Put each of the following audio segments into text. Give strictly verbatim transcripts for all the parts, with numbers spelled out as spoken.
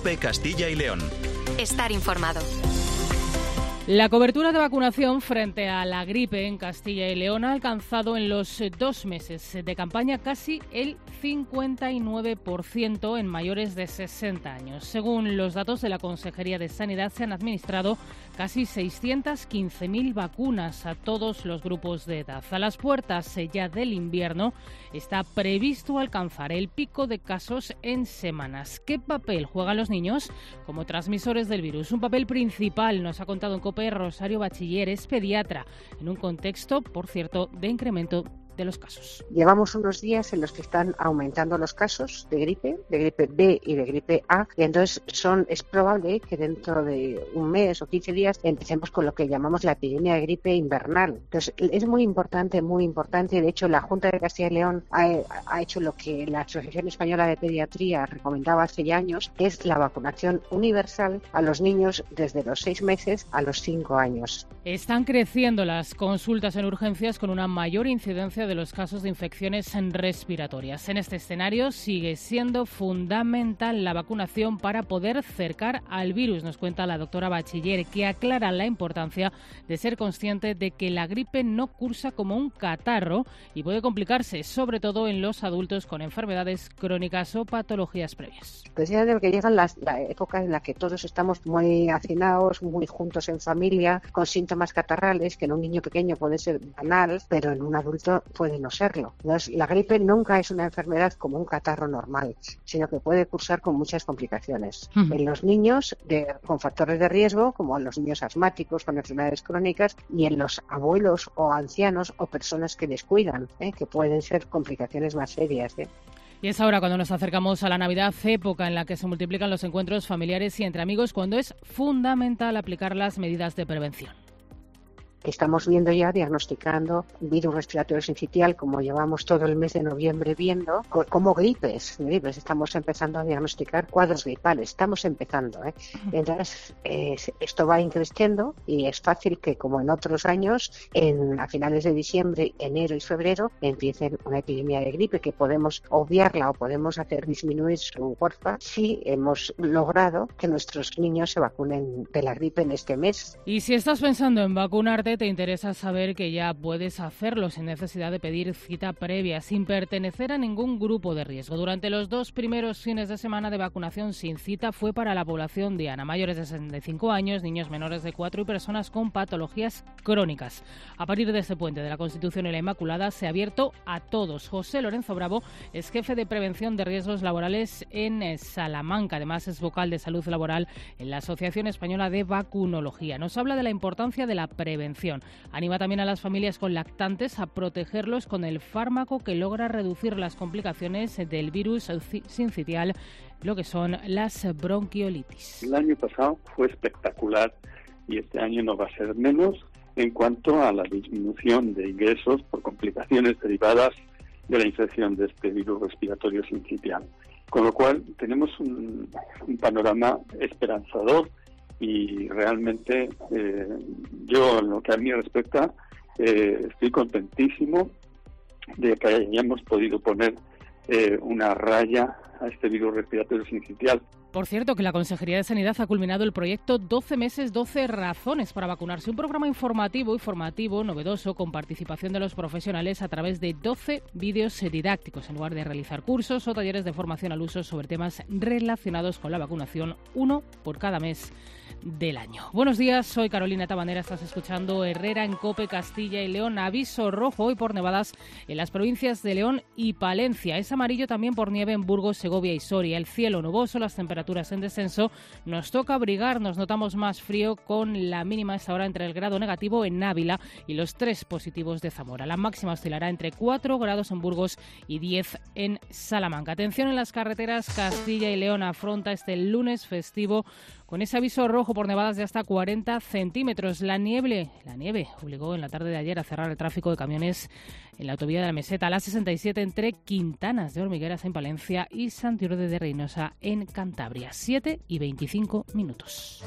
COPE Castilla y León. Estar informado. La cobertura de vacunación frente a la gripe en Castilla y León ha alcanzado en los dos meses de campaña casi el cincuenta y nueve por ciento en mayores de sesenta años. Según los datos de la Consejería de Sanidad, se han administrado casi seiscientas quince mil vacunas a todos los grupos de edad. A las puertas ya del invierno está previsto alcanzar el pico de casos en semanas. ¿Qué papel juegan los niños como transmisores del virus? Un papel principal, nos ha contado en COPE Rosario Bachiller, es pediatra, en un contexto, por cierto, de incremento de los casos. Llevamos unos días en los que están aumentando los casos de gripe, de gripe B y de gripe A, y entonces son, es probable que dentro de un mes o quince días empecemos con lo que llamamos la epidemia de gripe invernal. Entonces es muy importante, muy importante. De hecho, la Junta de Castilla y León ha, ha hecho lo que la Asociación Española de Pediatría recomendaba hace ya años, que es la vacunación universal a los niños desde los seis meses a los cinco años. Están creciendo las consultas en urgencias con una mayor incidencia de los casos de infecciones respiratorias. En este escenario sigue siendo fundamental la vacunación para poder cercar al virus, nos cuenta la doctora Bachiller, que aclara la importancia de ser consciente de que la gripe no cursa como un catarro y puede complicarse, sobre todo en los adultos con enfermedades crónicas o patologías previas. Precisamente porque llegan las, la época en la que todos estamos muy hacinados, muy juntos en familia, con síntomas catarrales, que en un niño pequeño puede ser banal, pero en un adulto puede no serlo. Entonces, la gripe nunca es una enfermedad como un catarro normal, sino que puede cursar con muchas complicaciones. Uh-huh. En los niños de, con factores de riesgo, como en los niños asmáticos con enfermedades crónicas, y en los abuelos o ancianos o personas que descuidan, ¿eh? que pueden ser complicaciones más serias. ¿eh? Y es ahora cuando nos acercamos a la Navidad, época en la que se multiplican los encuentros familiares y entre amigos, cuando es fundamental aplicar las medidas de prevención. Que estamos viendo ya, diagnosticando virus respiratorio sincitial, como llevamos todo el mes de noviembre viendo, como gripes, gripes. Estamos empezando a diagnosticar cuadros gripales, estamos empezando. ¿eh? Entonces, eh, esto va increciendo y es fácil que, como en otros años, en, a finales de diciembre, enero y febrero, empiece una epidemia de gripe, que podemos obviarla o podemos hacer disminuir su fuerza si hemos logrado que nuestros niños se vacunen de la gripe en este mes. Y si estás pensando en vacunarte, te interesa saber que ya puedes hacerlo sin necesidad de pedir cita previa, sin pertenecer a ningún grupo de riesgo. Durante los dos primeros fines de semana de vacunación sin cita fue para la población diana, mayores de sesenta y cinco años, niños menores de cuatro y personas con patologías crónicas. A partir de este puente de la Constitución y la Inmaculada se ha abierto a todos. José Lorenzo Bravo es jefe de prevención de riesgos laborales en Salamanca. Además es vocal de salud laboral en la Asociación Española de Vacunología. Nos habla de la importancia de la prevención. Anima también a las familias con lactantes a protegerlos con el fármaco que logra reducir las complicaciones del virus sincitial, lo que son las bronquiolitis. El año pasado fue espectacular y este año no va a ser menos en cuanto a la disminución de ingresos por complicaciones derivadas de la infección de este virus respiratorio sincitial. Con lo cual tenemos un, un panorama esperanzador. Y realmente eh, yo, en lo que a mí respecta, eh, estoy contentísimo de que hayamos podido poner eh, una raya a este virus respiratorio sincitial. Por cierto, que la Consejería de Sanidad ha culminado el proyecto doce meses, doce razones para vacunarse. Un programa informativo y formativo novedoso con participación de los profesionales a través de doce vídeos didácticos, en lugar de realizar cursos o talleres de formación al uso sobre temas relacionados con la vacunación, uno por cada mes del año. Buenos días, soy Carolina Tabanera, estás escuchando Herrera en COPE Castilla y León. Aviso rojo hoy por nevadas en las provincias de León y Palencia. Es amarillo también por nieve en Burgos, Segovia y Soria. El cielo nuboso, las temperaturas en descenso. Nos toca abrigar, nos notamos más frío con la mínima esta hora entre el grado negativo en Ávila y los tres positivos de Zamora. La máxima oscilará entre cuatro grados en Burgos y diez en Salamanca. Atención en las carreteras, Castilla y León afronta este lunes festivo con ese aviso rojo por nevadas de hasta cuarenta centímetros. La nieve, la nieve obligó en la tarde de ayer a cerrar el tráfico de camiones en la autovía de la Meseta, la sesenta y siete entre Quintanas de Hormigueras en Palencia y Santiurde de Reynosa en Cantabria. siete y veinticinco minutos.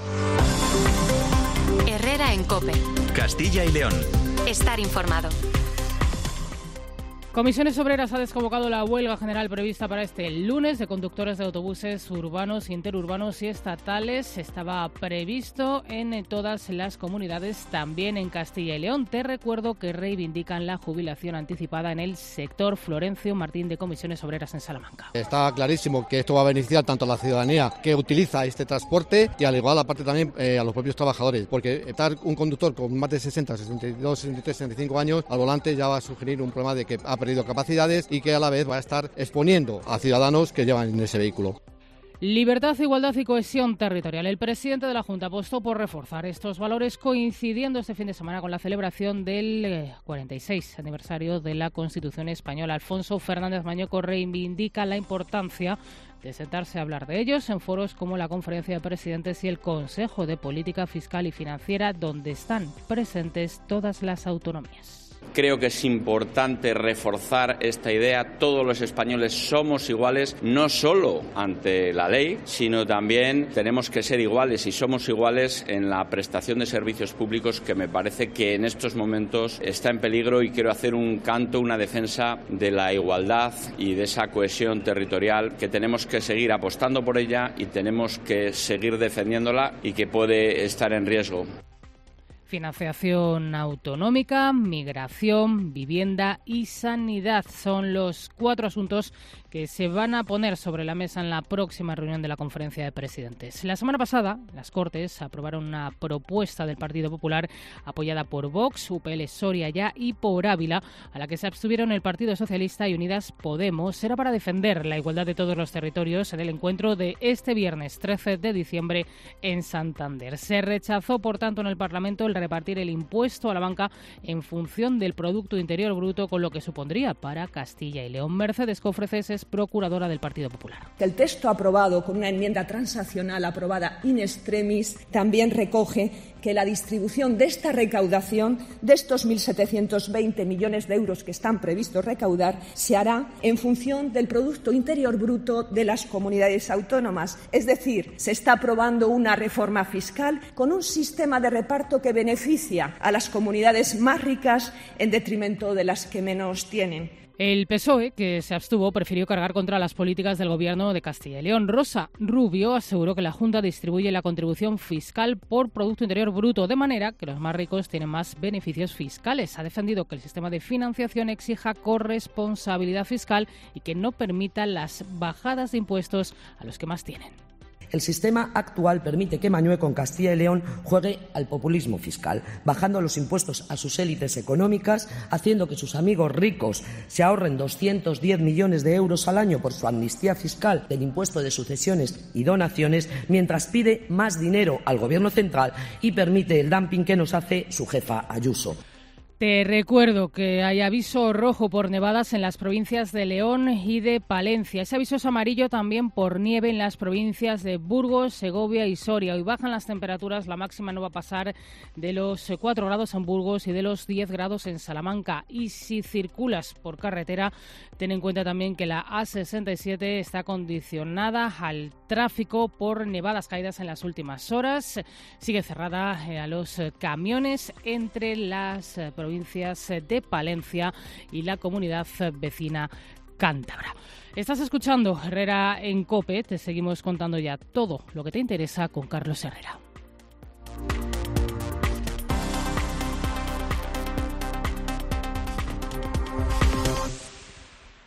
Herrera en COPE. Castilla y León. Estar informado. Comisiones Obreras ha desconvocado la huelga general prevista para este lunes de conductores de autobuses urbanos, interurbanos y estatales. Estaba previsto en todas las comunidades, también en Castilla y León. Te recuerdo que reivindican la jubilación anticipada en el sector. Florencio Martín, de Comisiones Obreras en Salamanca. Está clarísimo que esto va a beneficiar tanto a la ciudadanía que utiliza este transporte y al igual aparte también eh, a los propios trabajadores, porque estar un conductor con más de sesenta, sesenta y dos, sesenta y tres, sesenta y cinco años al volante ya va a sugerir un problema de que ha perdido capacidades y que a la vez va a estar exponiendo a ciudadanos que llevan en ese vehículo. Libertad, igualdad y cohesión territorial. El presidente de la Junta apostó por reforzar estos valores, coincidiendo este fin de semana con la celebración del cuarenta y seis aniversario de la Constitución española. Alfonso Fernández Mañoco reivindica la importancia de sentarse a hablar de ellos en foros como la Conferencia de Presidentes y el Consejo de Política Fiscal y Financiera, donde están presentes todas las autonomías. Creo que es importante reforzar esta idea. Todos los españoles somos iguales, no solo ante la ley, sino también tenemos que ser iguales y somos iguales en la prestación de servicios públicos, que me parece que en estos momentos está en peligro, y quiero hacer un canto, una defensa de la igualdad y de esa cohesión territorial, que tenemos que seguir apostando por ella y tenemos que seguir defendiéndola y que puede estar en riesgo. Financiación autonómica, migración, vivienda y sanidad son los cuatro asuntos que se van a poner sobre la mesa en la próxima reunión de la Conferencia de Presidentes. La semana pasada, las Cortes aprobaron una propuesta del Partido Popular apoyada por Vox, U P L Soria Ya y por Ávila, a la que se abstuvieron el Partido Socialista y Unidas Podemos. Era para defender la igualdad de todos los territorios en el encuentro de este viernes trece de diciembre en Santander. Se rechazó, por tanto, en el Parlamento el repartir el impuesto a la banca en función del Producto Interior Bruto, con lo que supondría para Castilla y León. Mercedes Cofreces es procuradora del Partido Popular. El texto aprobado con una enmienda transaccional aprobada in extremis también recoge que la distribución de esta recaudación, de estos mil setecientos veinte millones de euros que están previstos recaudar, se hará en función del Producto Interior Bruto de las comunidades autónomas. Es decir, se está aprobando una reforma fiscal con un sistema de reparto que beneficia a las comunidades más ricas en detrimento de las que menos tienen. El P S O E, que se abstuvo, prefirió cargar contra las políticas del Gobierno de Castilla y León. Rosa Rubio aseguró que la Junta distribuye la contribución fiscal por Producto Interior Bruto, de manera que los más ricos tienen más beneficios fiscales. Ha defendido que el sistema de financiación exija corresponsabilidad fiscal y que no permita las bajadas de impuestos a los que más tienen. El sistema actual permite que Mañueco con Castilla y León juegue al populismo fiscal, bajando los impuestos a sus élites económicas, haciendo que sus amigos ricos se ahorren doscientos diez millones de euros al año por su amnistía fiscal del impuesto de sucesiones y donaciones, mientras pide más dinero al Gobierno central y permite el dumping que nos hace su jefa Ayuso. Te recuerdo que hay aviso rojo por nevadas en las provincias de León y de Palencia. Ese aviso es amarillo también por nieve en las provincias de Burgos, Segovia y Soria. Hoy bajan las temperaturas, la máxima no va a pasar de los cuatro grados en Burgos y de los diez grados en Salamanca. Y si circulas por carretera, ten en cuenta también que la A sesenta y siete está condicionada al tráfico por nevadas caídas en las últimas horas. Sigue cerrada a los camiones entre las provincias provincias de Palencia y la comunidad vecina cántabra. Estás escuchando Herrera en COPE, te seguimos contando ya todo lo que te interesa con Carlos Herrera.